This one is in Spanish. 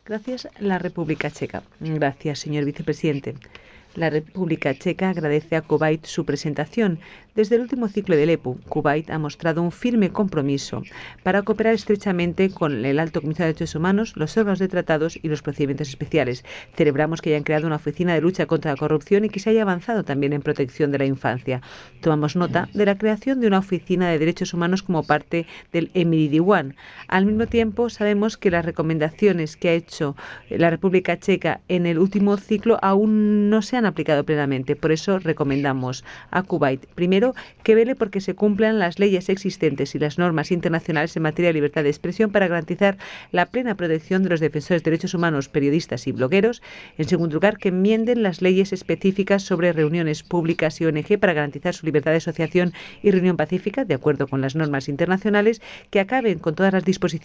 Gracias, la República Checa. Gracias, señor vicepresidente. La República Checa agradece a Kuwait su presentación. Desde el último ciclo del EPU, Kuwait ha mostrado un firme compromiso para cooperar estrechamente con el Alto Comisario de Derechos Humanos, los órganos de tratados y los procedimientos especiales. Celebramos que hayan creado una oficina de lucha contra la corrupción y que se haya avanzado también en protección de la infancia. Tomamos nota de la creación de una oficina de derechos humanos como parte del Emiri-Diwan. Al mismo tiempo, sabemos que las recomendaciones que ha hecho la República Checa en el último ciclo aún no se han aplicado plenamente. Por eso recomendamos a Kuwait, primero, que vele porque se cumplan las leyes existentes y las normas internacionales en materia de libertad de expresión para garantizar la plena protección de los defensores de derechos humanos, periodistas y blogueros. En segundo lugar, que enmienden las leyes específicas sobre reuniones públicas y ONG para garantizar su libertad de asociación y reunión pacífica, de acuerdo con las normas internacionales, que acaben con todas las disposiciones